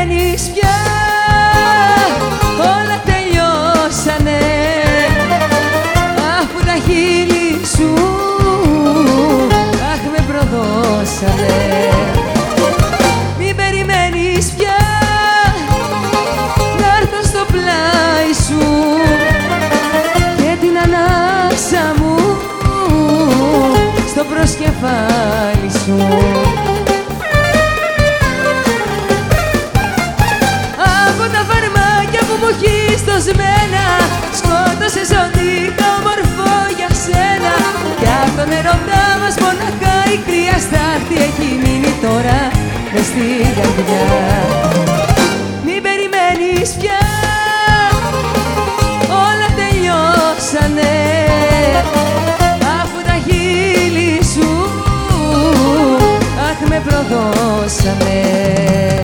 περιμένεις πια, όλα τελειώσανε, αφού τα χείλη σου αχ με προδώσανε. Μην περιμένεις πια να έρθω στο πλάι σου και την ανάσα μου στο προσκεφάλι σου. Από τα φαρμάκια που μου έχεις δοσμένα σκότωσες ό,τι είχα όμορφο για σένα, κι απ' τον ερωτά μας μοναχά η κρύα στάχτη έχει μείνει τώρα μες στην καρδιά. Μην περιμένεις πια, όλα τελειώσανε, αφού τα χείλη σου αχ με προδώσανε.